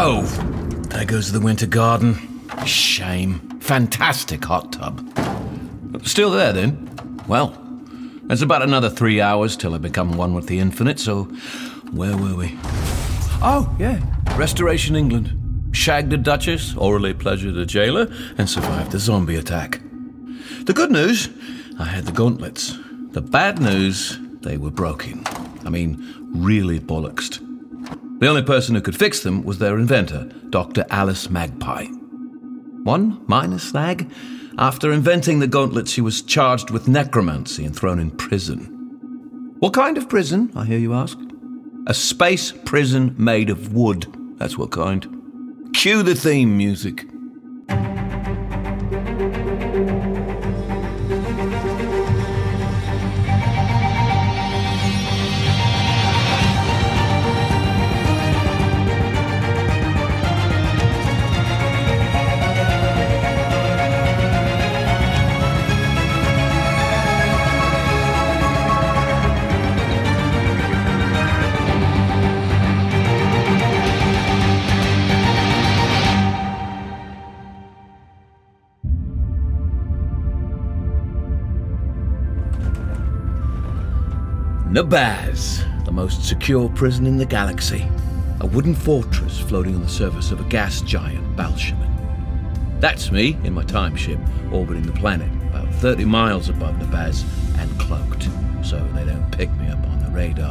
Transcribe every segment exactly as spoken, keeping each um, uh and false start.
Oh, there goes the winter garden. Shame. Fantastic hot tub. Still there, then? Well, there's about another three hours till I become one with the infinite, so where were we? Oh, yeah. Restoration England. Shagged a duchess, orally pleasured a jailer, and survived the zombie attack. The good news, I had the gauntlets. The bad news, they were broken. I mean, really bollocksed. The only person who could fix them was their inventor, Doctor Alice Magpie. One minor snag. After inventing the gauntlets, she was charged with necromancy and thrown in prison. What kind of prison, I hear you ask? A space prison made of wood. That's what kind. Cue the theme music. Nabaz, the most secure prison in the galaxy. A wooden fortress floating on the surface of a gas giant, Balshaman. That's me in my time ship, orbiting the planet, about thirty miles above Nabaz and cloaked, so they don't pick me up on the radar.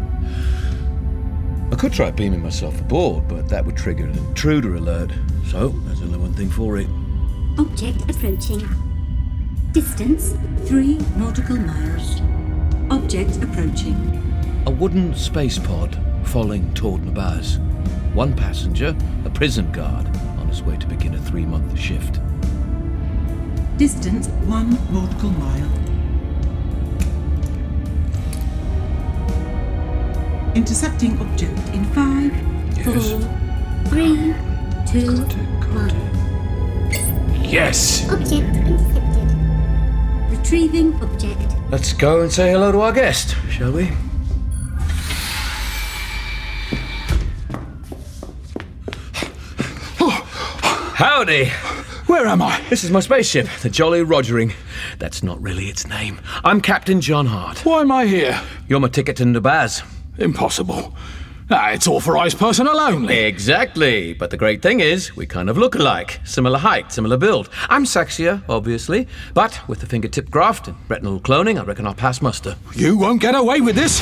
I could try beaming myself aboard, but that would trigger an intruder alert, so there's only one thing for it. Object approaching. Distance, three nautical miles. Object approaching. A wooden space pod falling toward Nabaz. One passenger, a prison guard, on his way to begin a three-month shift. Distance, one nautical mile. Intercepting object in five, Yes. four, three, two, Got it, got one. it. Yes! Object intercepted. Retrieving object. Let's go and say hello to our guest, shall we? Howdy! Where am I? This is my spaceship, the Jolly Rogering. That's not really its name. I'm Captain John Hart. Why am I here? You're my ticket to Nabaz. Impossible. Ah, it's authorised personnel only. Exactly. But the great thing is, we kind of look alike. Similar height, similar build. I'm sexier, obviously. But with the fingertip graft and retinal cloning, I reckon I'll pass muster. You won't get away with this.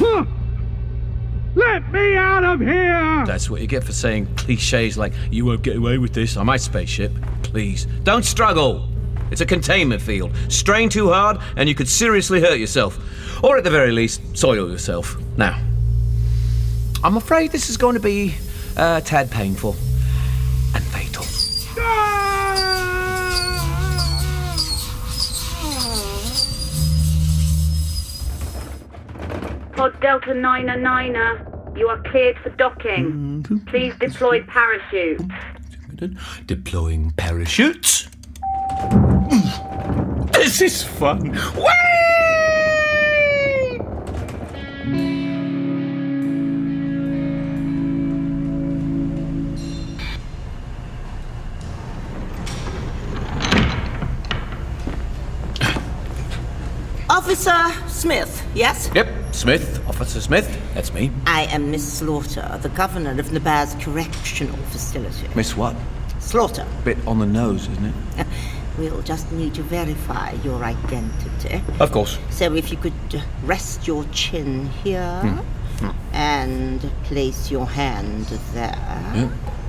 Let me out of here! That's what you get for saying cliches like, you won't get away with this on my spaceship. Please, don't struggle. It's a containment field. Strain too hard and you could seriously hurt yourself. Or at the very least, soil yourself. Now, I'm afraid this is going to be a uh, tad painful and fatal. Pod Delta niner niner, you are cleared for docking. Please deploy parachute. Deploying parachutes. This is fun. Whee! Officer Smith, yes? Yep, Smith, Officer Smith, that's me. I am Miss Slaughter, the governor of Nabaz Correctional Facility. Miss what? Slaughter. Bit on the nose, isn't it? We'll just need to verify your identity. Of course. So if you could uh, rest your chin here Hmm. Hmm. and place your hand there. Yeah.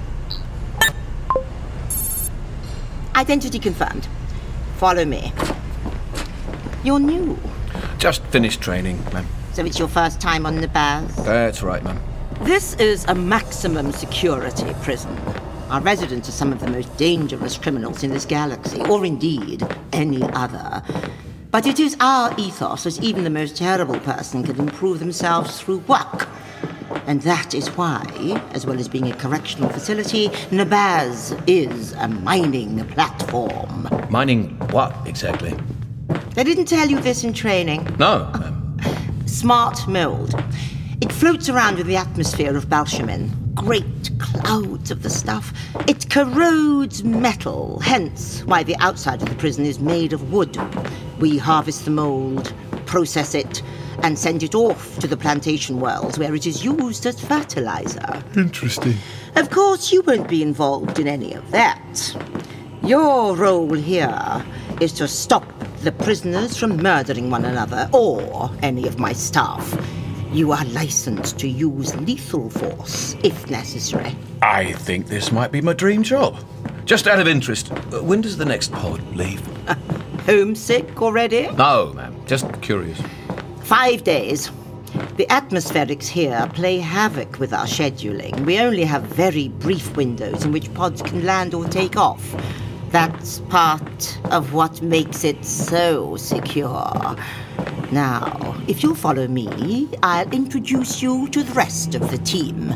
Identity confirmed. Follow me. You're new, Just finished training, ma'am. so it's your first time on Nabaz. That's right, ma'am. This is a maximum security prison. Our residents are some of the most dangerous criminals in this galaxy, or indeed any other. But it is our ethos that even the most terrible person can improve themselves through work. And that is why, as well as being a correctional facility, Nabaz is a mining platform. Mining what, exactly? They didn't tell you this in training. No, ma'am. Smart mold. It floats around in the atmosphere of Balshaman. Great clouds of the stuff. It corrodes metal, hence why the outside of the prison is made of wood. We harvest the mold, process it, and send it off to the plantation wells where it is used as fertilizer. Interesting. Of course, you won't be involved in any of that. Your role here is to stop the prisoners from murdering one another or any of my staff. You are licensed to use lethal force if necessary. I think this might be my dream job. Just out of interest, uh, when does the next pod leave? Homesick already? No, ma'am. Just curious. Five days. The atmospherics here play havoc with our scheduling. We only have very brief windows in which pods can land or take off. That's part of what makes it so secure. Now, if you'll follow me, I'll introduce you to the rest of the team.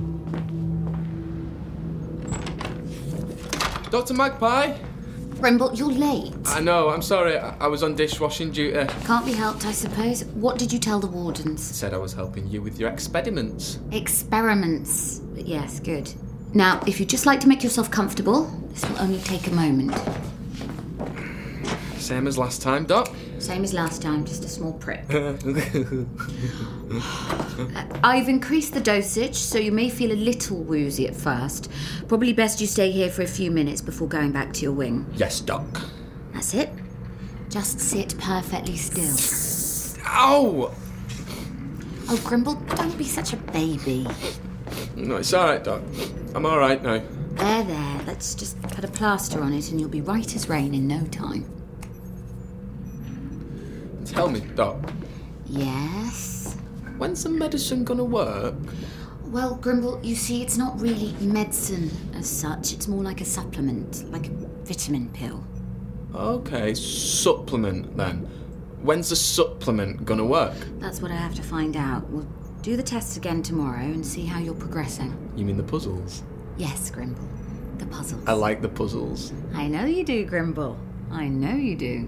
Doctor Magpie? Grimble, you're late. I know, I'm sorry. I, I was on dishwashing duty. Can't be helped, I suppose. What did you tell the wardens? Said I was helping you with your experiments. Experiments. Yes, good. Now, if you'd just like to make yourself comfortable, this will only take a moment. Same as last time, Doc? Same as last time, just a small prick. uh, I've increased the dosage, so you may feel a little woozy at first. Probably best you stay here for a few minutes before going back to your wing. Yes, Doc. That's it. Just sit perfectly still. Ow! Oh, Grimble, don't be such a baby. No, it's all right, Doc. I'm all right now. There, there. Let's just put a plaster on it and you'll be right as rain in no time. Tell me, Doc. Yes? When's the medicine gonna work? Well, Grimble, you see, it's not really medicine as such. It's more like a supplement, like a vitamin pill. Okay, supplement then. When's the supplement gonna work? That's what I have to find out. We'll do the tests again tomorrow and see how you're progressing. You mean the puzzles? Yes, Grimble. The puzzles. I like the puzzles. I know you do, Grimble. I know you do.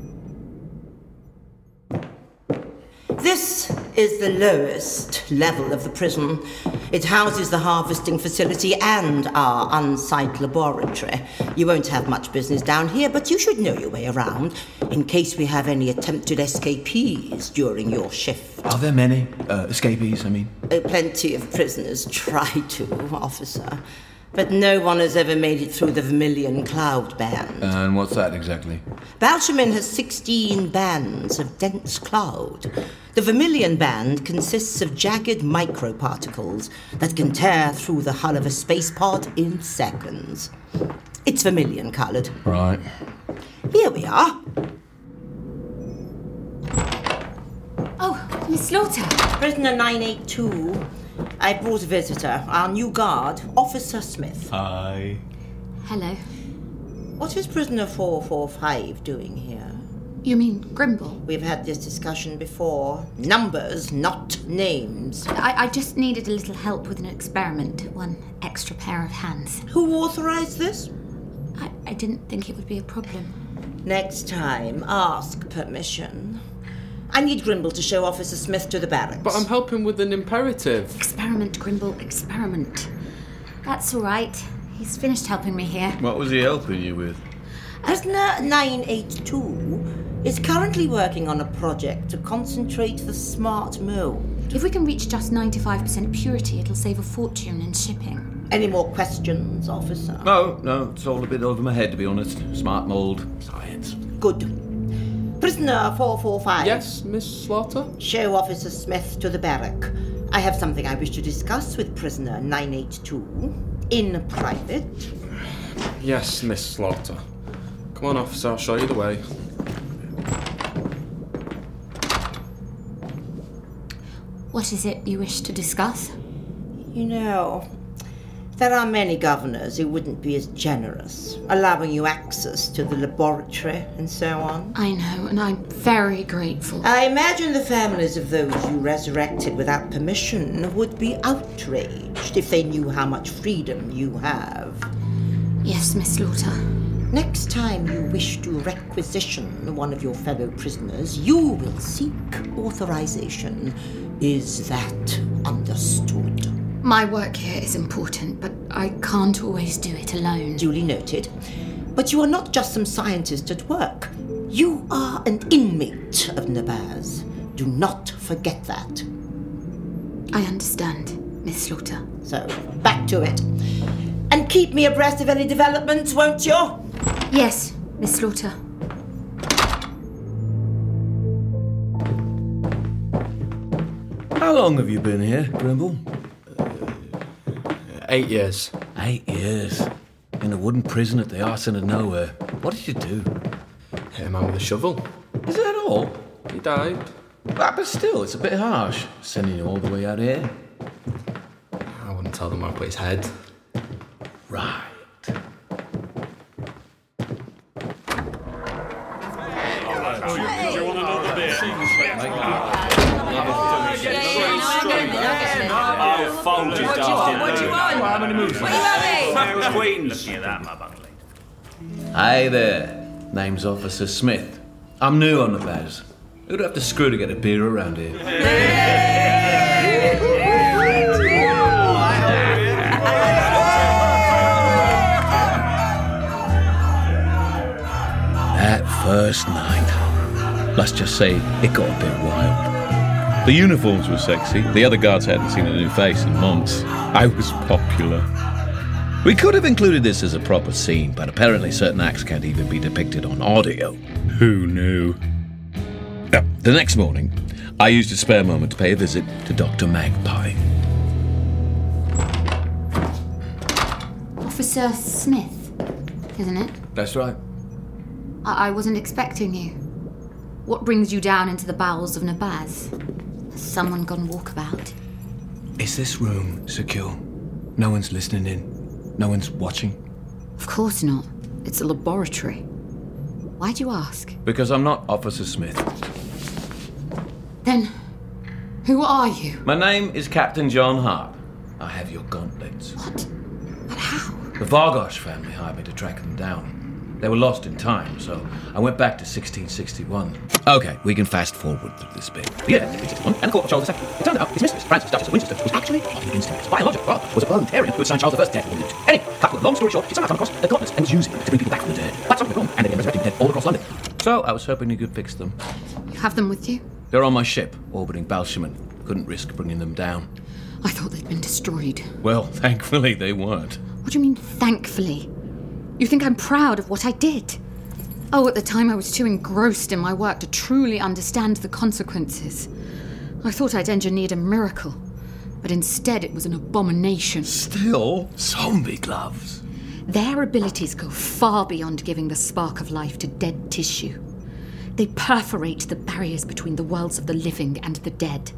This is the lowest level of the prison. It houses the harvesting facility and our on-site laboratory. You won't have much business down here, but you should know your way around in case we have any attempted escapees during your shift. Are there many uh, escapees, I mean? Uh, plenty of prisoners try to, officer. But no one has ever made it through the Vermilion Cloud Band. And what's that exactly? Balshamin has sixteen bands of dense cloud. The Vermilion Band consists of jagged microparticles that can tear through the hull of a space pod in seconds. It's vermilion coloured. Right. Here we are. Oh, Miss Slaughter. Prisoner nine eight two. I brought a visitor, our new guard, Officer Smith. Hi. Hello. What is prisoner four four five doing here? You mean Grimble? We've had this discussion before. Numbers, not names. I, I just needed a little help with an experiment. One extra pair of hands. Who authorized this? I, I didn't think it would be a problem. Next time, ask permission. I need Grimble to show Officer Smith to the barracks. But I'm helping with an imperative. Experiment, Grimble, experiment. That's all right. He's finished helping me here. What was he helping you with? Prisoner nine eight two is currently working on a project to concentrate the smart mold. If we can reach just ninety-five percent purity, it'll save a fortune in shipping. Any more questions, officer? No, no, it's all a bit over my head, to be honest. Smart mould, science. Good. Prisoner four four five. Yes, Miss Slaughter? Show Officer Smith to the barrack. I have something I wish to discuss with prisoner nine eight two. In private. Yes, Miss Slaughter. Come on, officer, I'll show you the way. What is it you wish to discuss? You know, there are many governors who wouldn't be as generous, allowing you access to the laboratory and so on. I know, and I'm very grateful. I imagine the families of those you resurrected without permission would be outraged if they knew how much freedom you have. Yes, Miss Slaughter. Next time you wish to requisition one of your fellow prisoners, you will seek authorization. Is that understood? My work here is important, but I can't always do it alone. Duly noted. But you are not just some scientist at work. You are an inmate of Nabaz. Do not forget that. I understand, Miss Slaughter. So, back to it. And keep me abreast of any developments, won't you? Yes, Miss Slaughter. How long have you been here, Grimble? Eight years. Eight years. In a wooden prison at the arse end of nowhere. What did you do? Hit a man with a shovel. Is that all? He died. Ah, but still, it's a bit harsh, sending you all the way out here. I wouldn't tell them where I put his head. Right. Oh, fold it, Dustin. What do you want? How many moves? What are you having? Queens. Looking at that, my buckley. Hey there. Name's Officer Smith. I'm new on the Baz. Who'd have to screw to get a beer around here? That first night, let's just say it got a bit wild. The uniforms were sexy. The other guards hadn't seen a new face in months. I was popular. We could have included this as a proper scene, but apparently certain acts can't even be depicted on audio. Who knew? Now, the next morning, I used a spare moment to pay a visit to Doctor Magpie. Officer Smith, isn't it? That's right. I, I wasn't expecting you. What brings you down into the bowels of Nabaz? Has someone gone walkabout? Is this room secure? No one's listening in? No one's watching? Of course not. It's a laboratory. Why do you ask? Because I'm not Officer Smith. Then, who are you? My name is Captain John Hart. I have your gauntlets. What? But how? The Vargosh family hired me to track them down. They were lost in time, so I went back to sixteen sixty-one. Okay, we can fast forward through this bit. Yeah, sixteen sixty-one, and the court of Charles the Second. It turned out his mistress, Frances, Duchess of Winchester, was actually not an instance. Biological father was a parliamentarian who had signed Charles the First death warrant. Anyway, cut the long story short, she somehow come across the gauntlets and was using them to bring people back from the dead. That's something wrong, and they were resurrecting the dead all across London. So I was hoping you could fix them. You have them with you? They're on my ship, orbiting Balshaman. Couldn't risk bringing them down. I thought they'd been destroyed. Well, thankfully they weren't. What do you mean, thankfully? You think I'm proud of what I did? Oh, at the time I was too engrossed in my work to truly understand the consequences. I thought I'd engineered a miracle, but instead it was an abomination. Still, zombie gloves. Their abilities go far beyond giving the spark of life to dead tissue. They perforate the barriers between the worlds of the living and the dead.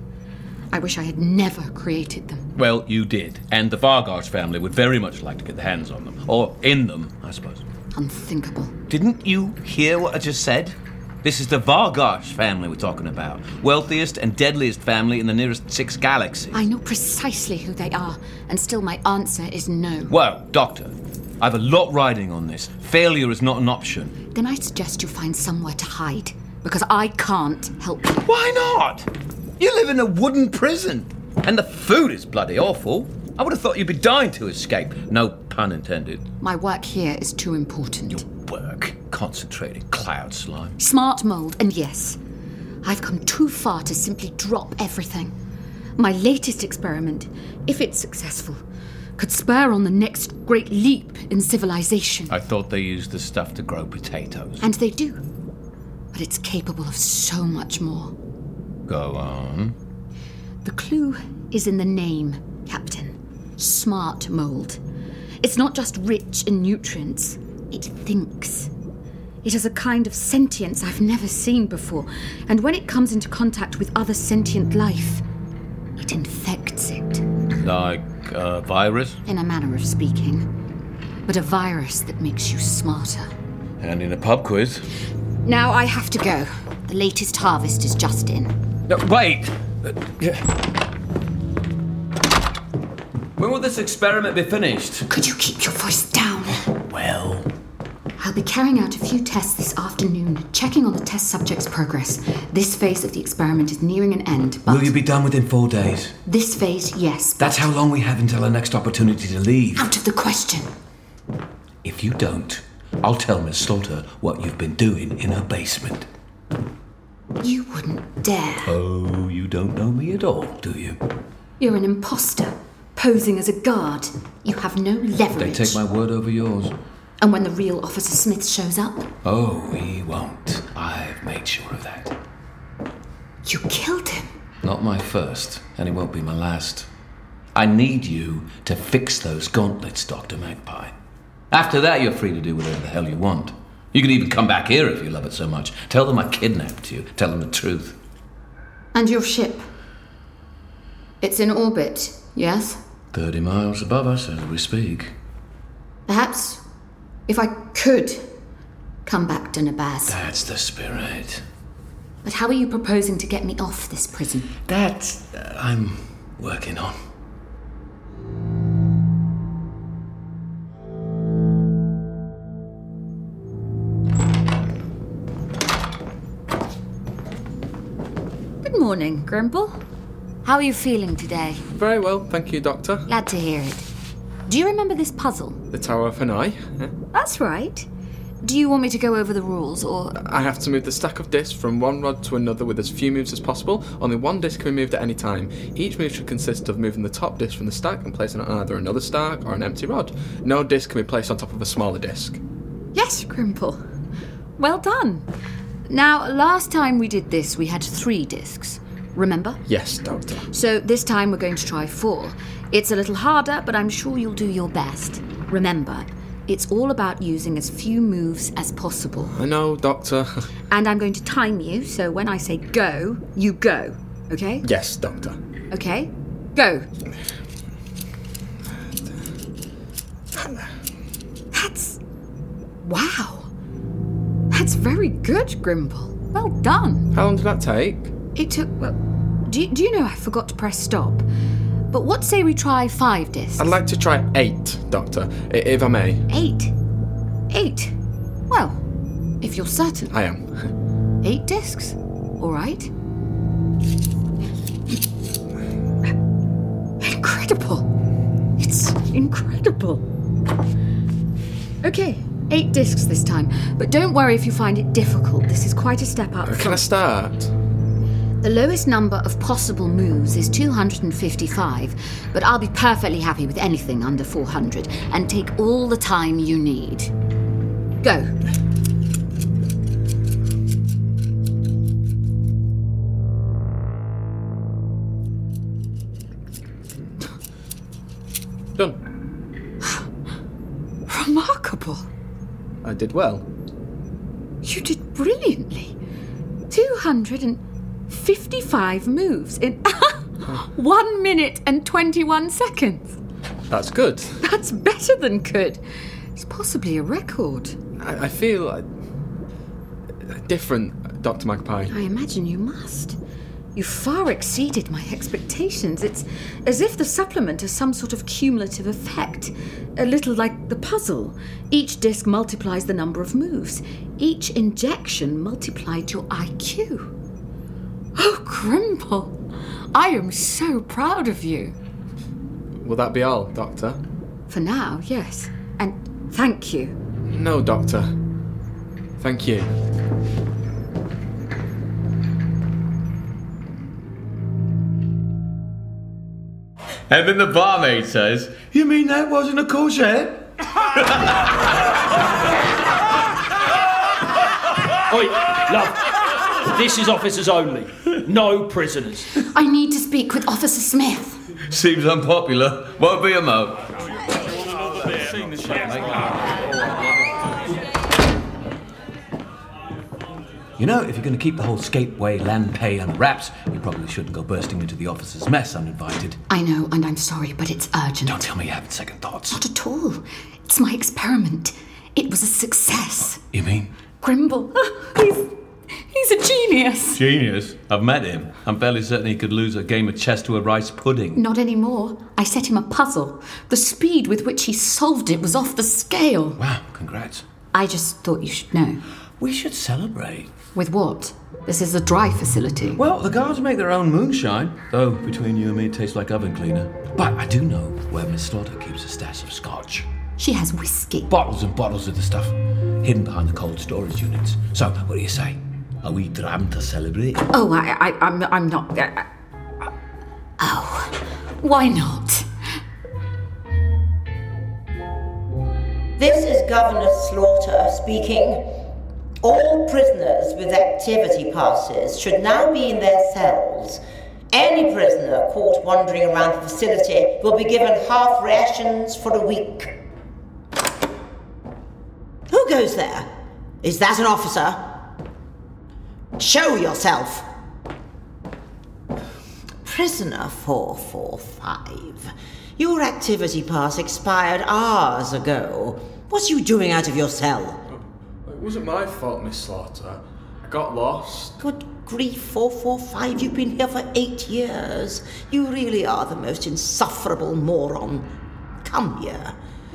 I wish I had never created them. Well, you did, and the Vargosh family would very much like to get their hands on them. Or in them, I suppose. Unthinkable. Didn't you hear what I just said? This is the Vargosh family we're talking about. Wealthiest and deadliest family in the nearest six galaxies. I know precisely who they are, and still my answer is no. Well, Doctor, I have a lot riding on this. Failure is not an option. Then I suggest you find somewhere to hide, because I can't help you. Why not? You live in a wooden prison, and the food is bloody awful. I would have thought you'd be dying to escape. No pun intended. My work here is too important. Your work? Concentrated cloud slime. Smart mold, and yes, I've come too far to simply drop everything. My latest experiment, if it's successful, could spur on the next great leap in civilization. I thought they used the stuff to grow potatoes. And they do. But it's capable of so much more. Go on. The clue is in the name, Captain. Smart mold. It's not just rich in nutrients. It thinks. It has a kind of sentience I've never seen before. And when it comes into contact with other sentient life, it infects it. Like a virus? In a manner of speaking. But a virus that makes you smarter. And in a pub quiz. Now I have to go. The latest harvest is just in. No, wait! Uh, yeah. When will this experiment be finished? Could you keep your voice down? Well, I'll be carrying out a few tests this afternoon, checking on the test subject's progress. This phase of the experiment is nearing an end, but... Will you be done within four days? This phase, yes. That's how long we have until our next opportunity to leave. Out of the question. If you don't, I'll tell Miss Slaughter what you've been doing in her basement. You wouldn't dare. Oh, you don't know me at all, do you? You're an imposter, posing as a guard. You have no leverage. They take my word over yours. And when the real Officer Smith shows up? Oh, he won't. I've made sure of that. You killed him. Not my first, and it won't be my last. I need you to fix those gauntlets, Doctor Magpie. After that, you're free to do whatever the hell you want. You can even come back here if you love it so much. Tell them I kidnapped you. Tell them the truth. And your ship? It's in orbit, yes? Thirty miles above us as we speak. Perhaps, if I could, come back to Nabaz. That's the spirit. But how are you proposing to get me off this prison? That uh, I'm working on. Good morning, Grimble. How are you feeling today? Very well, thank you, Doctor. Glad to hear it. Do you remember this puzzle? The Tower of Hanai? Yeah. That's right. Do you want me to go over the rules, or...? I have to move the stack of discs from one rod to another with as few moves as possible. Only one disc can be moved at any time. Each move should consist of moving the top disc from the stack and placing it on either another stack or an empty rod. No disc can be placed on top of a smaller disc. Yes, Grimble. Well done. Now, last time we did this, we had three discs. Remember? Yes, Doctor. So this time we're going to try four. It's a little harder, but I'm sure you'll do your best. Remember, it's all about using as few moves as possible. I know, Doctor. And I'm going to time you, so when I say go, you go. Okay? Yes, Doctor. Okay? Go. That's... Wow. That's very good, Grimble. Well done. How long did that take? It took... Well, do you, do you know I forgot to press stop? But what say we try five discs? I'd like to try eight, Doctor, I- if I may. Eight? Eight? Well, if you're certain. I am. Eight discs? All right. Incredible. It's incredible. Okay, eight discs this time. But don't worry if you find it difficult. This is quite a step up. Can I start? The lowest number of possible moves is two hundred fifty-five, but I'll be perfectly happy with anything under four hundred, and take all the time you need. Go. Done. Remarkable. I did well. You did brilliantly. two hundred fifty-five moves in one minute and twenty-one seconds. That's good. That's better than good. It's possibly a record. I, I feel uh, different, Doctor Magpie. I imagine you must. You far exceeded my expectations. It's as if the supplement has some sort of cumulative effect. A little like the puzzle. Each disc multiplies the number of moves. Each injection multiplied your I Q. Oh, Grimble, I am so proud of you. Will that be all, Doctor? For now, yes. And thank you. No, Doctor. Thank you. And then the barmaid says, You mean that wasn't a courgette? Oi, love. This is officers only. No prisoners. I need to speak with Officer Smith. Seems unpopular. Won't be a mo. You know, if you're going to keep the whole Scapeway land pay under wraps, you probably shouldn't go bursting into the officers' mess uninvited. I know, and I'm sorry, but it's urgent. Don't tell me you're having second thoughts. Not at all. It's my experiment. It was a success. You mean? Grimble. He's, he's a genius. Genius? I've met him. I'm fairly certain he could lose a game of chess to a rice pudding. Not anymore. I set him a puzzle. The speed with which he solved it was off the scale. Wow, congrats. I just thought you should know. We should celebrate. With what? This is a dry facility. Well, the guards make their own moonshine, though between you and me it tastes like oven cleaner. But I do know where Miss Slaughter keeps a stash of scotch. She has whiskey. Bottles and bottles of the stuff, hidden behind the cold storage units. So, what do you say? Are we dram to celebrate? Oh, I, I, I'm, I'm not... Uh, uh, oh, why not? This is Governor Slaughter speaking. All prisoners with activity passes should now be in their cells. Any prisoner caught wandering around the facility will be given half rations for a week. Who goes there? Is that an officer? Show yourself. Prisoner four four five. Your activity pass expired hours ago. What are you doing out of your cell? It wasn't my fault, Miss Slaughter. I got lost. Good grief, four four five. You've been here for eight years. You really are the most insufferable moron. Come here.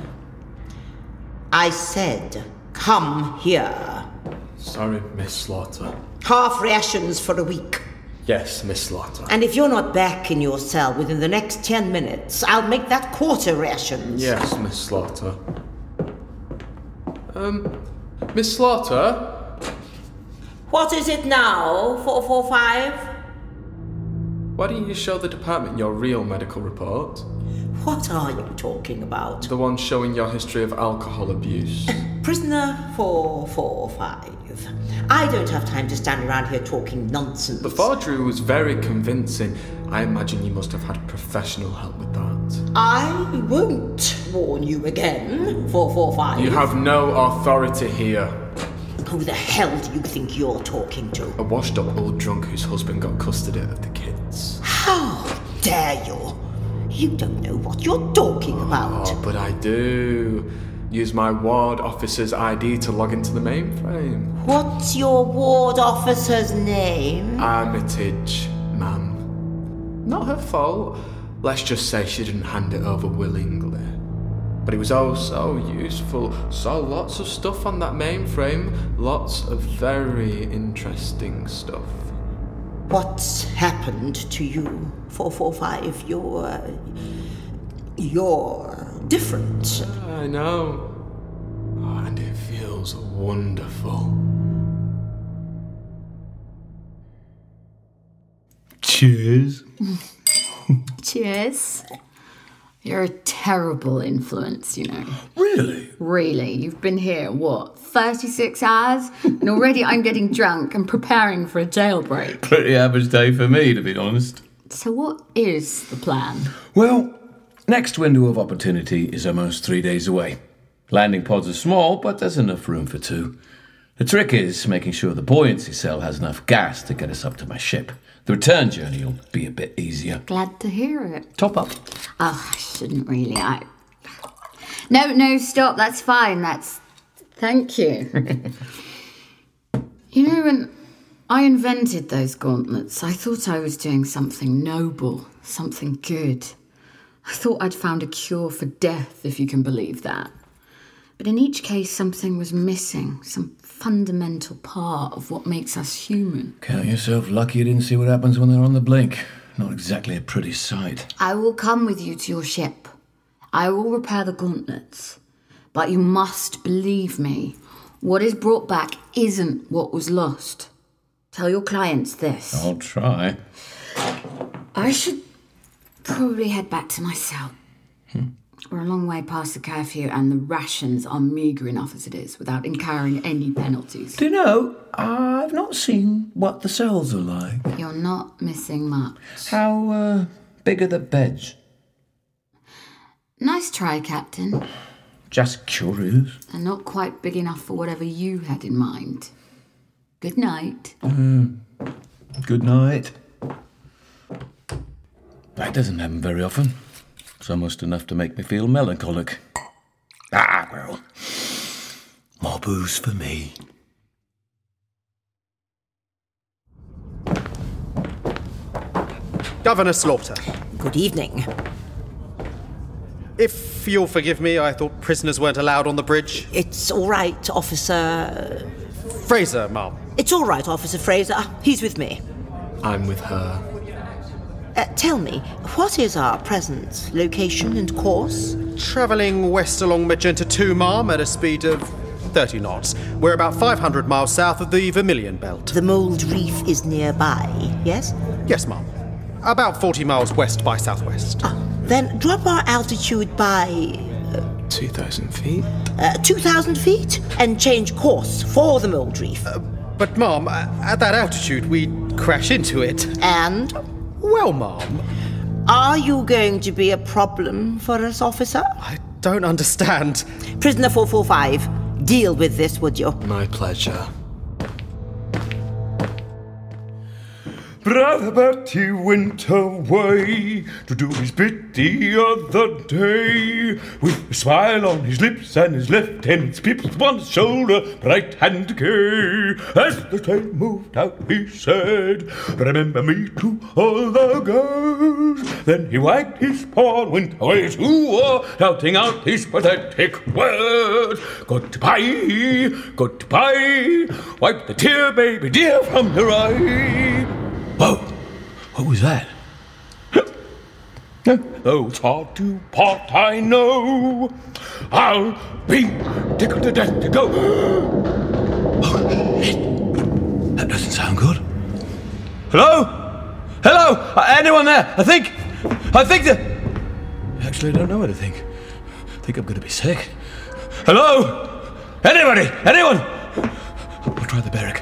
I said, come here. Sorry, Miss Slaughter. Half rations for a week. Yes, Miss Slaughter. And if you're not back in your cell within the next ten minutes, I'll make that quarter rations. Yes, Miss Slaughter. Um, Miss Slaughter? What is it now, four four five? Why don't you show the department your real medical report? What are you talking about? The one showing your history of alcohol abuse. Prisoner four four five. I don't have time to stand around here talking nonsense. The forgery was very convincing. I imagine you must have had professional help with that. I won't warn you again, four four five. You have no authority here. Who the hell do you think you're talking to? A washed-up old drunk whose husband got custody of the kids. How dare you? You don't know what you're talking about. Oh, but I do. Use my ward officer's I D to log into the mainframe. What's your ward officer's name? Armitage, ma'am. Not her fault. Let's just say she didn't hand it over willingly. But it was oh so useful. Saw lots of stuff on that mainframe. Lots of very interesting stuff. What's happened to you, four four five? You're... Uh, you're different. I know. Oh, and it feels wonderful. Cheers. Cheers. You're a terrible influence, you know. Really? Really. You've been here, what, thirty-six hours? And already I'm getting drunk and preparing for a jailbreak. Pretty average day for me, to be honest. So what is the plan? Well, next window of opportunity is almost three days away. Landing pods are small, but there's enough room for two. The trick is making sure the buoyancy cell has enough gas to get us up to my ship. The return journey will be a bit easier. Glad to hear it. Top up. Oh, I shouldn't really. I. No, no, stop. That's fine. That's. Thank you. You know, when I invented those gauntlets, I thought I was doing something noble, something good. I thought I'd found a cure for death, if you can believe that. But in each case, something was missing, some fundamental part of what makes us human. Count yourself lucky you didn't see what happens when they're on the blink. Not exactly a pretty sight. I will come with you to your ship. I will repair the gauntlets. But you must believe me. What is brought back isn't what was lost. Tell your clients this. I'll try. I should probably head back to my cell. Hmm. We're a long way past the curfew and the rations are meagre enough as it is without incurring any penalties. Do you know, I've not seen what the cells are like. You're not missing much. How uh, big are the beds? Nice try, Captain. Just curious. And not quite big enough for whatever you had in mind. Good night. Mm. Good night. That doesn't happen very often. It's almost enough to make me feel melancholic. Ah, well. More booze for me. Governor Slaughter. Good evening. If you'll forgive me, I thought prisoners weren't allowed on the bridge. It's all right, Officer... Fraser, Ma'am. It's all right, Officer Fraser. He's with me. I'm with her. Uh, tell me, what is our present location and course? Travelling west along Magenta two, Ma'am, at a speed of thirty knots. We're about five hundred miles south of the Vermilion Belt. The Mould Reef is nearby, yes? Yes, Ma'am. About forty miles west by southwest. Ah, then drop our altitude by... Uh, two thousand feet? Uh, two thousand feet, and change course for the Mould Reef. Uh, but, Ma'am, at that altitude, we'd crash into it. And? Well, Ma'am... Are you going to be a problem for us, officer? I don't understand. Prisoner four four five, deal with this, would you? My pleasure. Brother Bertie went away to do his bit the other day. With a smile on his lips and his left hand pips on his shoulder, right hand gay. As the train moved out, he said, "Remember me to all the girls." Then he wagged his paw and went away to war, shouting out his pathetic words. Goodbye, goodbye, wipe the tear, baby dear, from your eye. Whoa! What was that? Though it's hard to part, I know. I'll be tickled to death to go. Oh, shit. That doesn't sound good. Hello? Hello? Uh, anyone there? I think... I think that... Actually, I don't know what to think. I think I'm going to be sick. Hello? Anybody? Anyone? I'll try the barrack.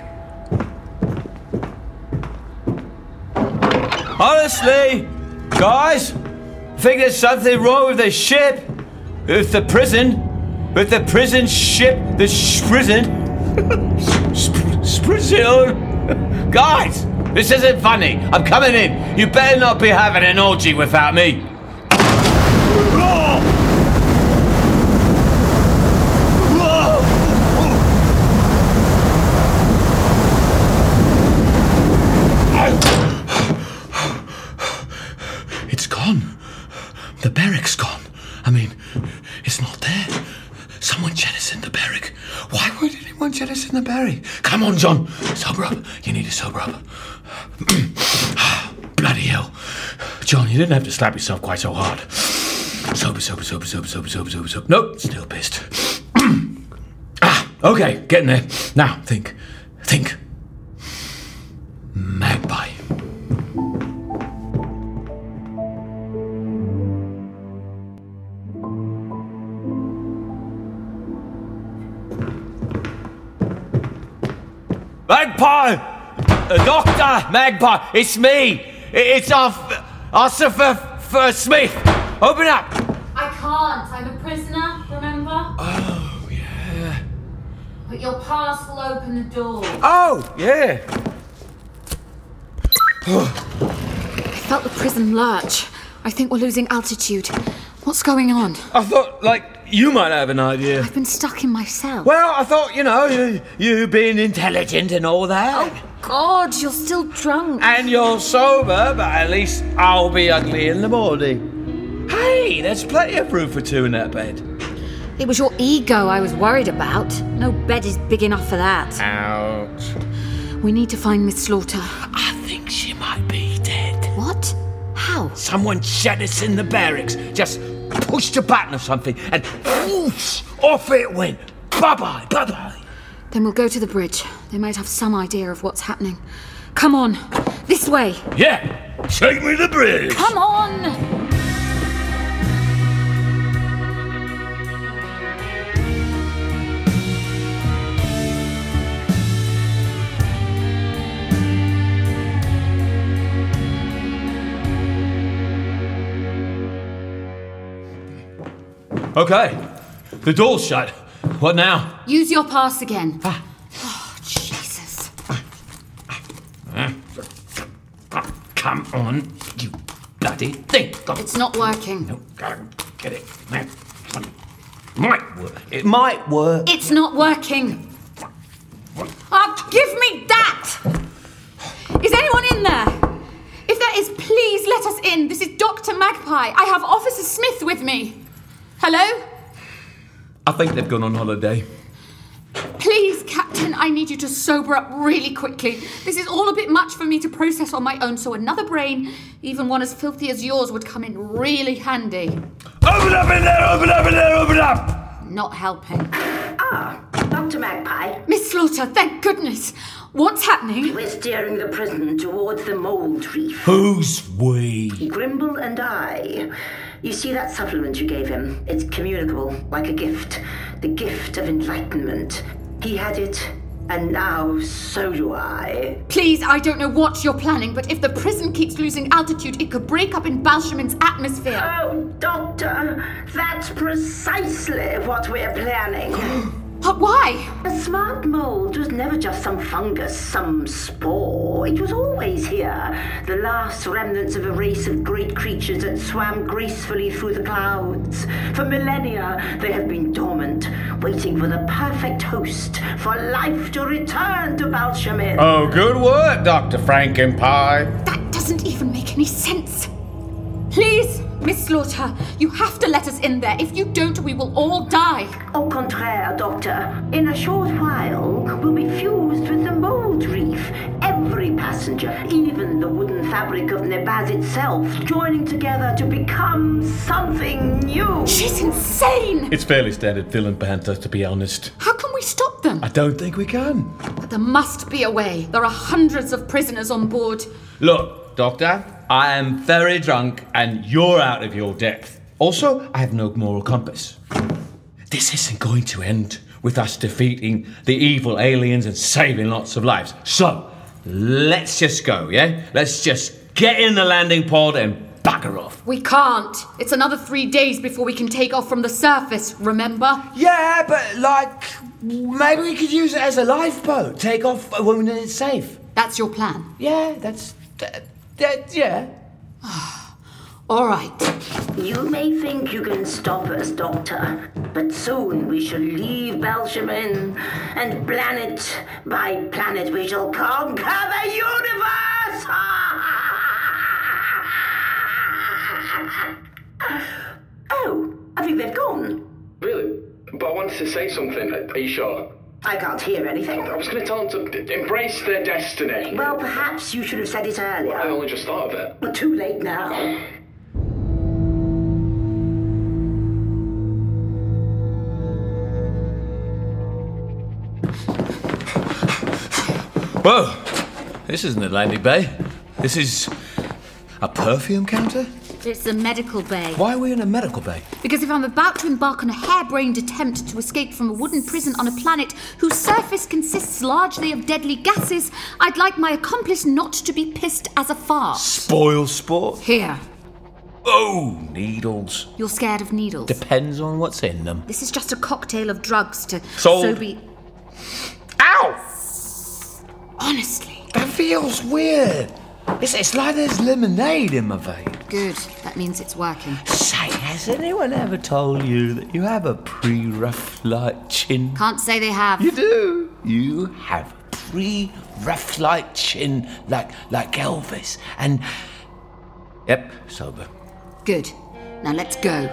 Honestly, guys, I think there's something wrong with the ship. With the prison. With the prison ship. The sh- prison. Sp- prison. Guys, this isn't funny. I'm coming in. You better not be having an orgy without me. The barrack's gone. I mean, it's not there. Someone shed us in the barrack. Why would anyone shed us in the barrack? Come on, John. Sober up. You need to sober up. Bloody hell. John, you didn't have to slap yourself quite so hard. Sober, sober, sober, sober, sober, sober, sober, sober. Nope, still pissed. ah, okay, getting there. Now, think. Think. Magpie. Magpie! Uh, Doctor Magpie, it's me! It's Arthur, Arthur Smith! Open up! I can't. I'm a prisoner, remember? Oh, yeah. But your pass will open the door. Oh, yeah. I felt the prison lurch. I think we're losing altitude. What's going on? I thought, like, you might have an idea. I've been stuck in my cell. Well, I thought, you know, you, you being intelligent and all that. Oh, God, you're still drunk. And you're sober, but at least I'll be ugly in the morning. Hey, there's plenty of room for two in that bed. It was your ego I was worried about. No bed is big enough for that. Ouch. We need to find Miss Slaughter. I think she might be dead. What? How? Someone shed us in the barracks. Just pushed a button or something, and whoosh, off it went. Bye-bye, bye-bye. Then we'll go to the bridge. They might have some idea of what's happening. Come on, this way. Yeah, take me to the bridge. Come on. Okay, the door's shut. What now? Use your pass again. Ah. Oh, Jesus. Ah. Ah. Come on, you bloody thing. Go. It's not working. No, get it. Might work. It might work. It's not working. Oh, give me that! Is anyone in there? If there is, please let us in. This is Doctor Magpie. I have Officer Smith with me. Hello? I think they've gone on holiday. Please, Captain, I need you to sober up really quickly. This is all a bit much for me to process on my own, so another brain, even one as filthy as yours, would come in really handy. Open up in there! Open up in there! Open up! Not helping. Ah, Doctor Magpie. Miss Slaughter, thank goodness. What's happening? We're steering the prison towards the mould reef. Who's we? Grimble and I. You see that supplement you gave him? It's communicable, like a gift. The gift of enlightenment. He had it, and now so do I. Please, I don't know what you're planning, but if the prison keeps losing altitude, it could break up in Balshamin's atmosphere. Oh, Doctor, that's precisely what we're planning. But why? A smart mould was never just some fungus, some spore. It was always here. The last remnants of a race of great creatures that swam gracefully through the clouds. For millennia, they have been dormant, waiting for the perfect host, for life to return to Balshamin. Oh, good work, Doctor Frankenpie. That doesn't even make any sense. Please, Miss Slaughter, you have to let us in there. If you don't, we will all die. Au contraire, Doctor. In a short while, we'll be fused with the mould reef. Every passenger, even the wooden fabric of Nebaz itself, joining together to become something new. She's insane! It's fairly standard villain banter, to be honest. How can we stop them? I don't think we can. But there must be a way. There are hundreds of prisoners on board. Look, Doctor, I am very drunk and you're out of your depth. Also, I have no moral compass. This isn't going to end with us defeating the evil aliens and saving lots of lives. So, let's just go, yeah? Let's just get in the landing pod and bugger off. We can't. It's another three days before we can take off from the surface, remember? Yeah, but, like, maybe we could use it as a lifeboat. Take off when it's safe. That's your plan? Yeah, that's... That, that, yeah. All right. You may think you can stop us, Doctor, but soon we shall leave Balshamin, and planet by planet we shall conquer the universe! Oh, I think they've gone. Really? But I wanted to say something. Are you sure? I can't hear anything. I was going to tell them to embrace their destiny. Well, perhaps you should have said it earlier. I only just thought of it. But too late now. Whoa! This isn't a landing bay. This is a perfume counter? It's a medical bay. Why are we in a medical bay? Because if I'm about to embark on a harebrained attempt to escape from a wooden prison on a planet whose surface consists largely of deadly gases, I'd like my accomplice not to be pissed as a fart. Spoil sport? Here. Oh, needles. You're scared of needles? Depends on what's in them. This is just a cocktail of drugs to... Sold. So be... Ow! Honestly. That feels weird. It's, it's like there's lemonade in my vein. Good. That means it's working. Say, has anyone ever told you that you have a pre-rough light chin? Can't say they have. You do. You have a pre-rough light chin like like Elvis. And... Yep, sober. Good. Now let's go.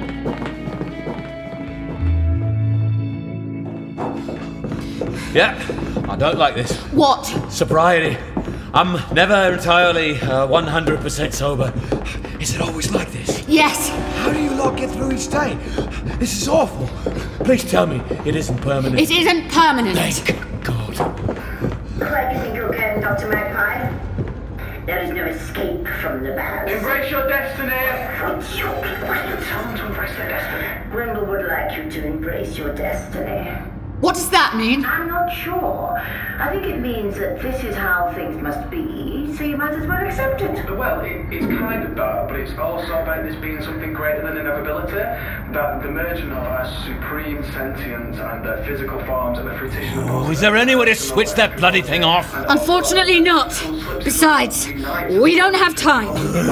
Yeah, I don't like this. What? Sobriety. I'm never entirely uh, one hundred percent sober. Is it always like this? Yes. How do you lot get through each day? This is awful. Please tell me it isn't permanent. It isn't permanent. Thank God. Where do you think you're going, Doctor Magpie? There is no escape from the band. Embrace your destiny! Won't you be quiet? Tell them to embrace their destiny. Grimble would like you to embrace your destiny. What does that mean? I'm not sure. I think it means that this is how things must be, so you might as well accept it. Well, it, it's kind of that, but it's also about this being something greater than inevitability. That the merging of our supreme sentience and their physical forms and the fruition of... Oh, is there any way to switch that bloody thing off? Unfortunately not. Besides, we don't have time.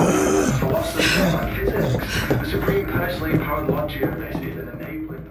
The supreme personally empowered logic of this is an enabling...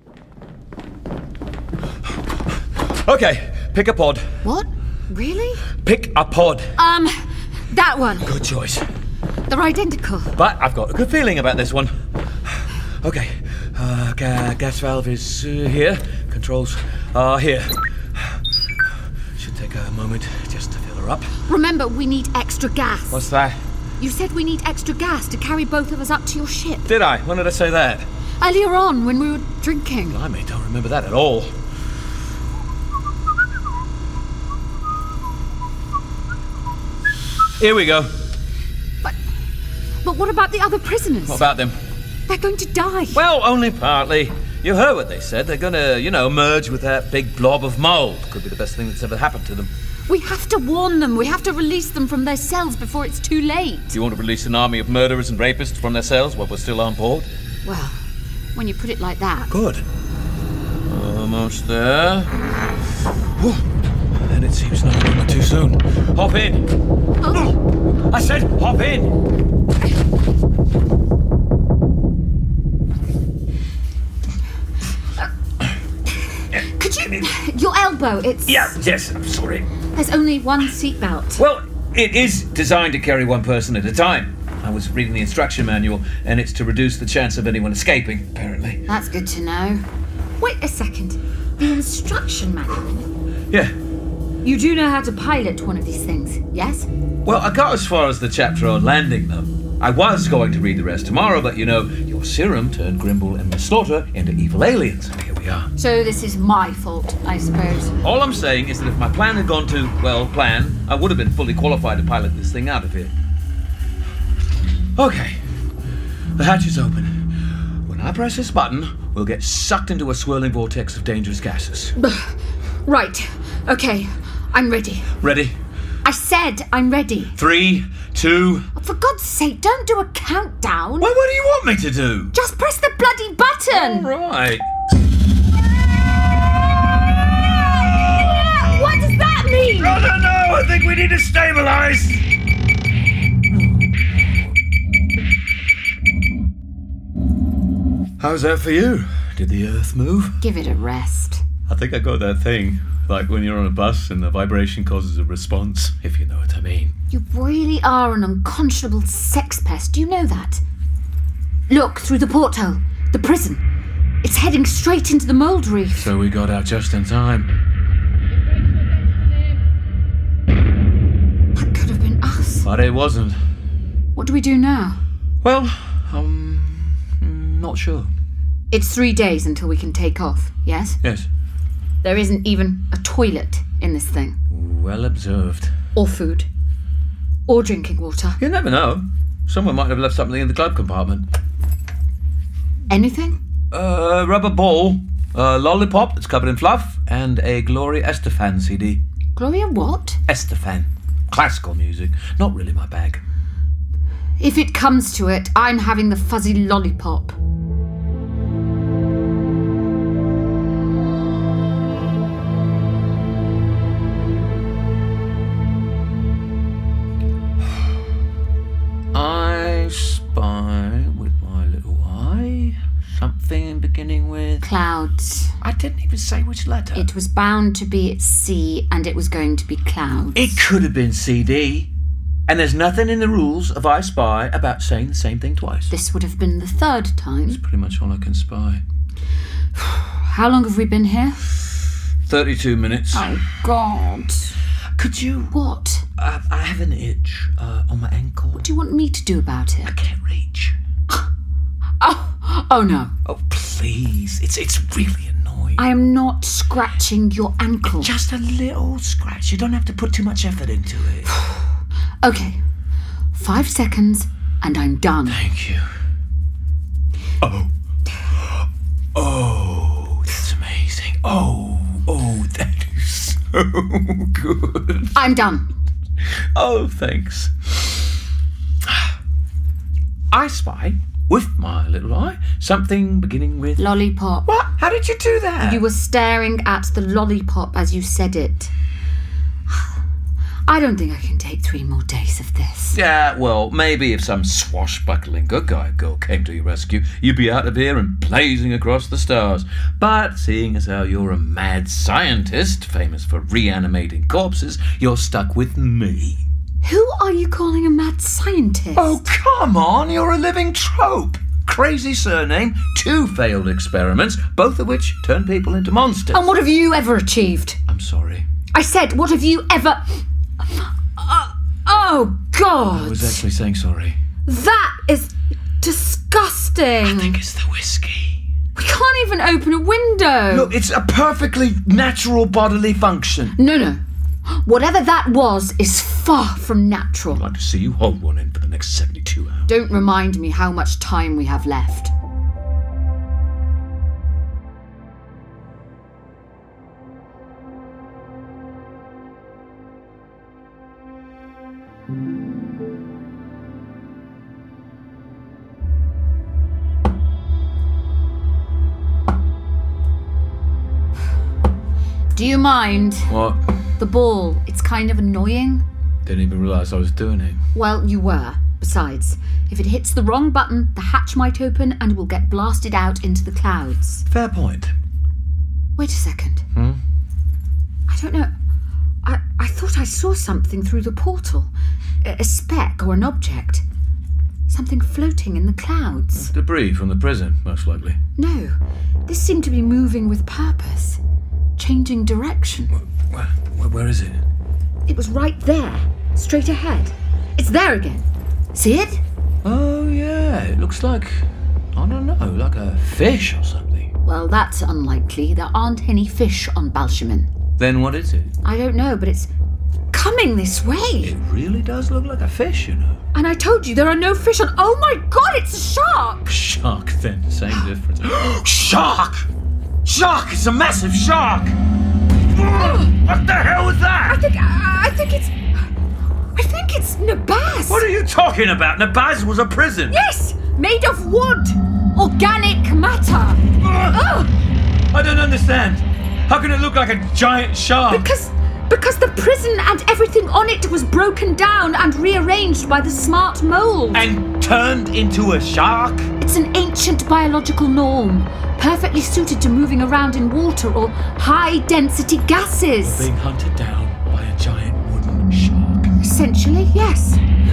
Okay, pick a pod. What? Really? Pick a pod. Um, that one. Good choice. They're identical. But I've got a good feeling about this one. Okay, uh, ga- gas valve is uh, here. Controls are here. Should take a moment just to fill her up. Remember, we need extra gas. What's that? You said we need extra gas to carry both of us up to your ship. Did I? When did I say that? Earlier on, when we were drinking. Blimey, don't remember that at all. Here we go. But, but what about the other prisoners? What about them? They're going to die. Well, only partly. You heard what they said. They're going to, you know, merge with that big blob of mould. Could be the best thing that's ever happened to them. We have to warn them. We have to release them from their cells before it's too late. Do you want to release an army of murderers and rapists from their cells while we're still on board? Well, when you put it like that. Good. Almost there. Whew. And it seems not a moment too soon. Hop in. Oh. I said hop in. Could you... Your elbow, it's... Yeah, yes, I'm sorry. There's only one seatbelt. Well, it is designed to carry one person at a time. I was reading the instruction manual, and it's to reduce the chance of anyone escaping, apparently. That's good to know. Wait a second. The instruction manual? Yeah. You do know how to pilot one of these things, yes? Well, I got as far as the chapter on landing them. I was going to read the rest tomorrow, but, you know, your serum turned Grimble and Miss Slaughter into evil aliens, and here we are. So this is my fault, I suppose. All I'm saying is that if my plan had gone to, well, plan, I would have been fully qualified to pilot this thing out of here. Okay. The hatch is open. When I press this button, we'll get sucked into a swirling vortex of dangerous gases. Right. Okay. I'm ready. Ready? I said I'm ready. Three, two... For God's sake, don't do a countdown. Well, what do you want me to do? Just press the bloody button. All right. What does that mean? I don't know. I think we need to stabilize. How's that for you? Did the Earth move? Give it a rest. I think I got that thing. Like when you're on a bus and the vibration causes a response, if you know what I mean. You really are an unconscionable sex pest. Do you know that? Look, through the porthole. The prison. It's heading straight into the mould reef. So we got out just in time. That could have been us. But it wasn't. What do we do now? Well, um, not sure. It's three days until we can take off, yes? Yes. There isn't even a toilet in this thing. Well observed. Or food. Or drinking water. You never know. Someone might have left something in the glove compartment. Anything? A uh, rubber ball, a lollipop that's covered in fluff, and a Gloria Estefan C D. Gloria what? Estefan. Classical music. Not really my bag. If it comes to it, I'm having the fuzzy lollipop. I spy with my little eye something beginning with... Clouds. I didn't even say which letter. It was bound to be at C, and it was going to be clouds. It could have been C D. And there's nothing in the rules of I Spy about saying the same thing twice. This would have been the third time. That's pretty much all I can spy. How long have we been here? thirty-two minutes. Oh, God. Could you... What? Uh, I have an itch uh, on my ankle. What do you want me to do about it? I can't reach. Oh, oh no. Oh, please. It's it's really annoying. I am not scratching your ankle. Just a little scratch. You don't have to put too much effort into it. Okay. Five seconds, and I'm done. Thank you. Oh. Oh, that's amazing. Oh, oh, that is so good. I'm done. Oh, thanks. I spy, with my little eye, something beginning with... Lollipop. What? How did you do that? You were staring at the lollipop as you said it. I don't think I can take three more days of this. Yeah, well, maybe if some swashbuckling good guy girl came to your rescue, you'd be out of here and blazing across the stars. But seeing as how you're a mad scientist, famous for reanimating corpses, you're stuck with me. Who are you calling a mad scientist? Oh, come on, you're a living trope. crazy surname, two failed experiments, both of which turn people into monsters. And what have you ever achieved? I'm sorry. I said, what have you ever... Uh, oh, God. I was actually saying sorry. That is disgusting. I think it's the whiskey. We can't even open a window. Look, it's a perfectly natural bodily function. No, no. Whatever that was is far from natural. I'd like to see you hold one in for the next seventy-two hours. Don't remind me how much time we have left. Do you mind? What? The ball. It's kind of annoying. Didn't even realise I was doing it. Well, you were. Besides, if it hits the wrong button, the hatch might open and we'll get blasted out into the clouds. Fair point. Wait a second. Hmm? I don't know. I, I thought I saw something through the portal. A, a speck or an object. Something floating in the clouds. Debris from the prison, most likely. No. This seemed to be moving with purpose. Changing direction. Where, where, where is it? It was right there, straight ahead. It's there again. See it? Oh, yeah. It looks like, I don't know, like a fish or something. Well, that's unlikely. There aren't any fish on Balshaman. Then what is it? I don't know, but it's coming this way. It really does look like a fish, you know. And I told you there are no fish on... Oh, my God, it's a shark! Shark, then. Same difference. Shark! Shark! It's a massive shark! What the hell was that? I think... I think it's... I think it's Nabaz. What are you talking about? Nabaz was a prison. Yes! Made of wood! Organic matter! Oh. I don't understand. How can it look like a giant shark? Because... Because the prison and everything on it was broken down and rearranged by the smart mold. And turned into a shark? It's an ancient biological norm, perfectly suited to moving around in water or high-density gases. Being hunted down by a giant wooden shark. Essentially, yes.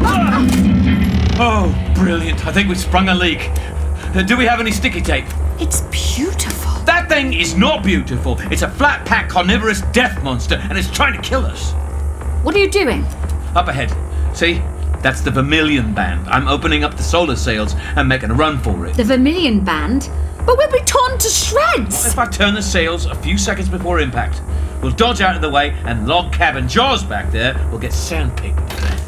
Oh, brilliant. I think we've sprung a leak. Uh, do we have any sticky tape? It's beautiful. That thing is not beautiful. It's a flat-pack carnivorous death monster, and it's trying to kill us. What are you doing? Up ahead. See? That's the Vermilion Band. I'm opening up the solar sails and making a run for it. The Vermilion Band? But we'll be torn to shreds! What if I turn the sails a few seconds before impact? We'll dodge out of the way, and log cabin Jaws back there will get sandpapered to death.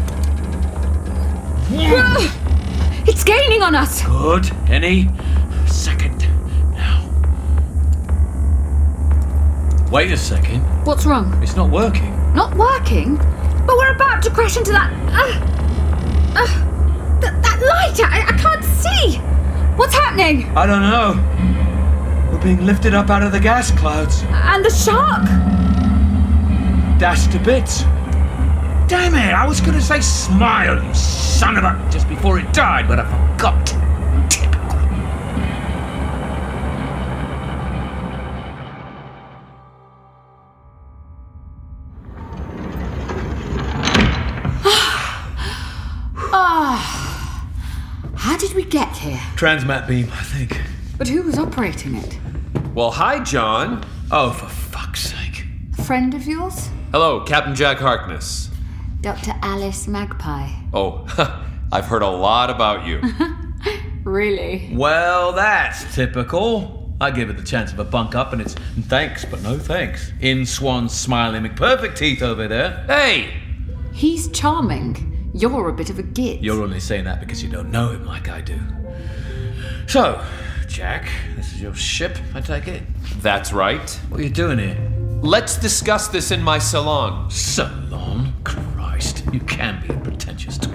It's gaining on us! Good. Any second now. Wait a second. What's wrong? It's not working. Not working? But we're about to crash into that... Uh, uh, th- that light! I-, I can't see! What's happening? I don't know. We're being lifted up out of the gas clouds. And the shark? Dashed to bits. Damn it, I was going to say smile, you son of a... just before it died, but I forgot. Typical. Ah. How did we get here? Transmat beam, I think. But who was operating it? Well, hi, John. Oh, for fuck's sake. A friend of yours? Hello, Captain Jack Harkness. Doctor Alice Magpie. Oh, I've heard a lot about you. Really? Well, that's typical. I give it the chance of a bunk up and it's thanks, but no thanks. In Swan's smiling McPerfect teeth over there. Hey! He's charming. You're a bit of a git. You're only saying that because you don't know him like I do. So, Jack, this is your ship, I take it? That's right. What are you doing here? Let's discuss this in my salon. Salon? Christ, you can be a pretentious twat.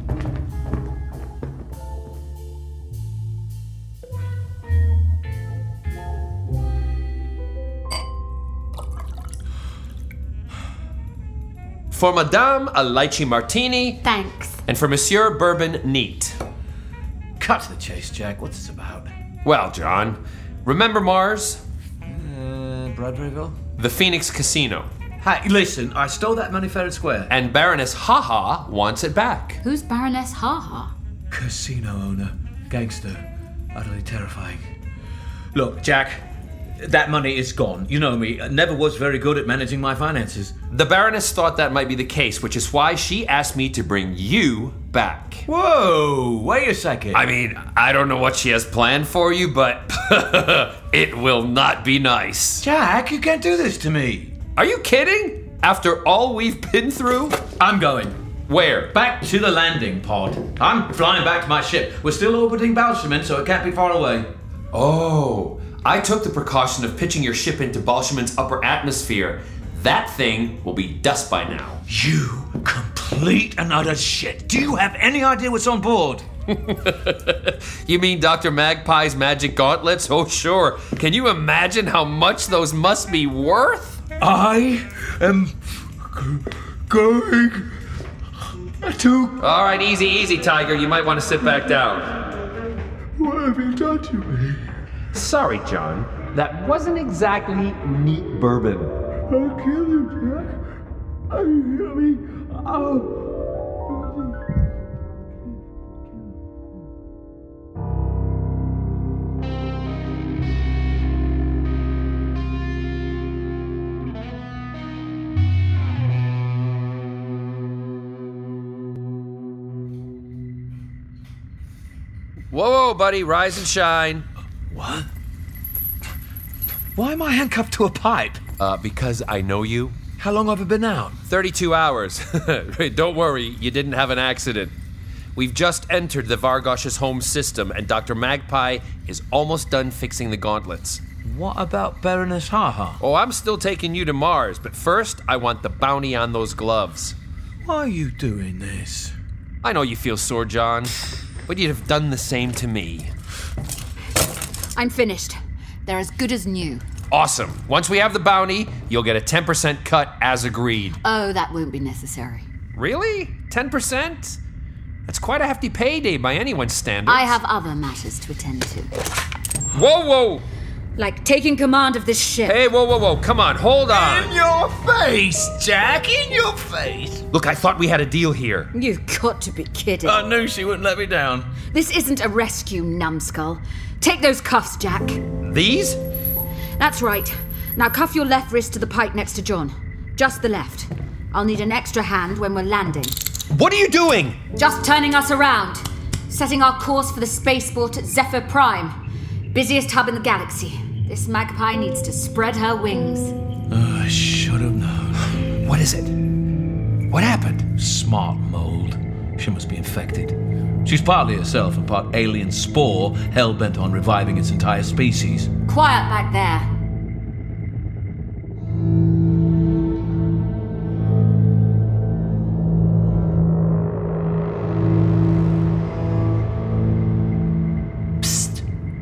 For Madame, a lychee martini. Thanks. And for Monsieur, bourbon neat. Cut to the chase, Jack. What's this about? Well, John, remember Mars? Uh, Bradburyville? The Phoenix Casino. Hey, listen, I stole that money fair and square. And Baroness Haha wants it back. Who's Baroness Haha? Casino owner. Gangster. Utterly terrifying. Look, Jack, that money is gone. You know me. I never was very good at managing my finances. The Baroness thought that might be the case, which is why she asked me to bring you back. Whoa, wait a second. I mean, I don't know what she has planned for you, but it will not be nice. Jack, you can't do this to me. Are you kidding? After all we've been through? I'm going. Where? Back to the landing pod. I'm flying back to my ship. We're still orbiting Balshaman, so it can't be far away. Oh, I took the precaution of pitching your ship into Balshaman's upper atmosphere. That thing will be dust by now. You complete and utter shit. Do you have any idea what's on board? You mean Doctor Magpie's magic gauntlets? Oh, sure. Can you imagine how much those must be worth? I am going to... All right, easy, easy, Tiger. You might want to sit back down. What have you done to me? Sorry, John. That wasn't exactly neat bourbon. I'll kill you, Jack. I, I mean, I'll... Whoa, whoa, buddy. Rise and shine. What? Why am I handcuffed to a pipe? Uh, because I know you. How long have I been out? thirty-two hours. Don't worry, you didn't have an accident. We've just entered the Vargosh's home system, and Doctor Magpie is almost done fixing the gauntlets. What about Baroness Haha? Oh, I'm still taking you to Mars, but first, I want the bounty on those gloves. Why are you doing this? I know you feel sore, John, but you'd have done the same to me. I'm finished. They're as good as new. Awesome. Once we have the bounty, you'll get a ten percent cut as agreed. Oh, that won't be necessary. Really? ten percent? That's quite a hefty payday by anyone's standards. I have other matters to attend to. Whoa, whoa! Like taking command of this ship. Hey, whoa, whoa, whoa, come on, hold on. In your face, Jack, in your face. Look, I thought we had a deal here. You've got to be kidding. I knew she wouldn't let me down. This isn't a rescue, numbskull. Take those cuffs, Jack. These? That's right. Now cuff your left wrist to the pipe next to John. Just the left. I'll need an extra hand when we're landing. What are you doing? Just turning us around. Setting our course for the spaceport at Zephyr Prime. Busiest hub in the galaxy. This magpie needs to spread her wings. Oh, I should have known. What is it? What happened? Smart mold. She must be infected. She's partly herself and part alien spore, hell-bent on reviving its entire species. Quiet back there. Psst.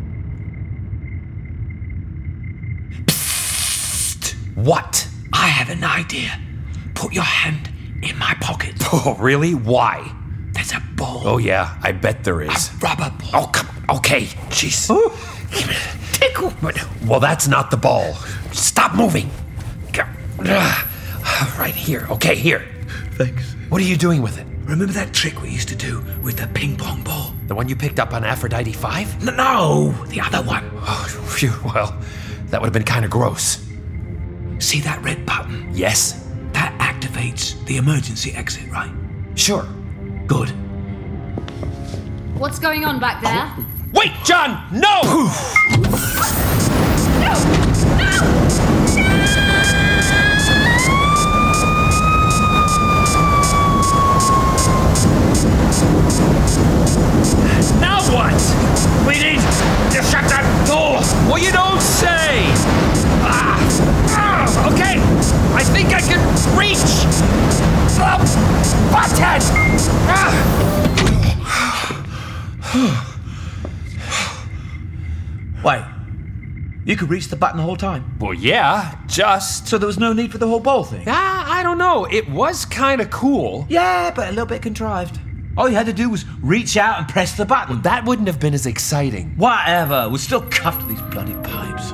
Psst. What? I have an idea. Put your hand in my pocket. Oh, really? Why? There's a ball. Oh, yeah, I bet there is. A rubber ball. Oh, come on. Okay. Jeez. Tickle. Well, that's not the ball. Stop moving. Right here. Okay, here. Thanks. What are you doing with it? Remember that trick we used to do with the ping pong ball? The one you picked up on Aphrodite five? No, no, the other one. Oh, phew. Well, that would have been kind of gross. See that red button? Yes. That activates the emergency exit, right? Sure. Good. What's going on back there? Oh. Wait, John! No! Now what? We need to shut that door. Well, you don't say. Ah, ah, okay. I think I can reach the button. Wait. You could reach the button the whole time? Well, yeah, just... So there was no need for the whole ball thing? Ah, I don't know. It was kind of cool. Yeah, but a little bit contrived. All you had to do was reach out and press the button. Well, that wouldn't have been as exciting. Whatever. We're still cuffed to these bloody pipes.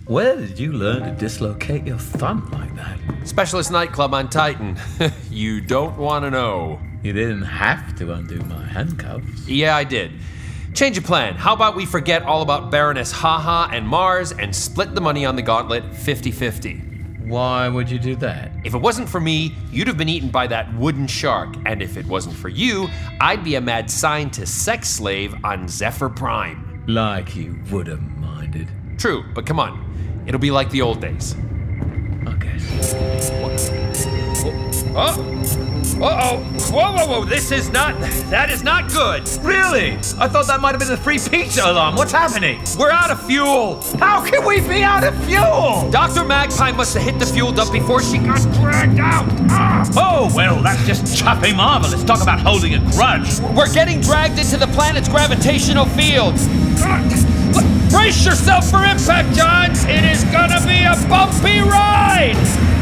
Where did you learn to dislocate your thumb like that? Specialist nightclub on Titan. You don't want to know. You didn't have to undo my handcuffs. Yeah, I did. Change of plan. How about we forget all about Baroness Haha and Mars and split the money on the gauntlet fifty-fifty? Why would you do that? If it wasn't for me, you'd have been eaten by that wooden shark. And if it wasn't for you, I'd be a mad scientist sex slave on Zephyr Prime. Like you would have minded. True, but come on. It'll be like the old days. Okay. Oh! Uh-oh! Whoa, whoa, whoa! This is not... That is not good! Really? I thought that might have been the free pizza alarm. What's happening? We're out of fuel! How can we be out of fuel? Doctor Magpie must have hit the fuel dump before she got dragged out! Ah. Oh, well, that's just chuffing marvelous. Talk about holding a grudge. We're getting dragged into the planet's gravitational field. Brace yourself for impact, John! It is gonna be a bumpy ride!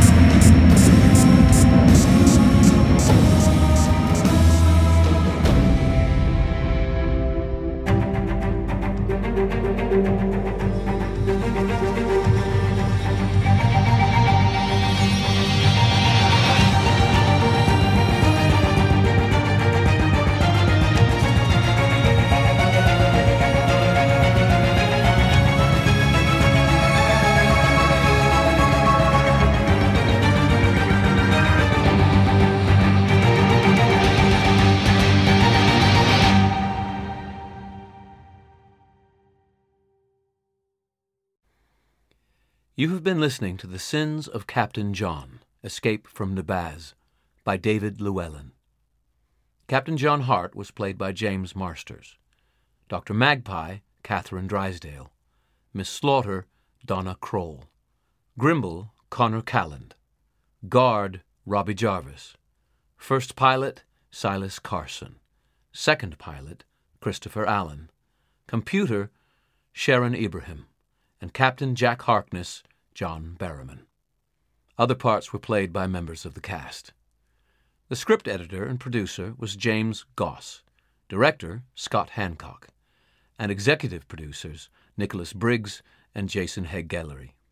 You have been listening to The Sins of Captain John, Escape from Nabaz, by David Llewellyn. Captain John Hart was played by James Marsters. Doctor Magpie, Catherine Drysdale. Miss Slaughter, Donna Kroll. Grimble, Connor Calland. Guard, Robbie Jarvis. First pilot, Silas Carson. Second pilot, Christopher Allen. Computer, Sharon Ibrahim. And Captain Jack Harkness, John Barrowman. Other parts were played by members of the cast. The script editor and producer was James Goss, director Scott Hancock, and executive producers Nicholas Briggs and Jason Hegg-Ellery.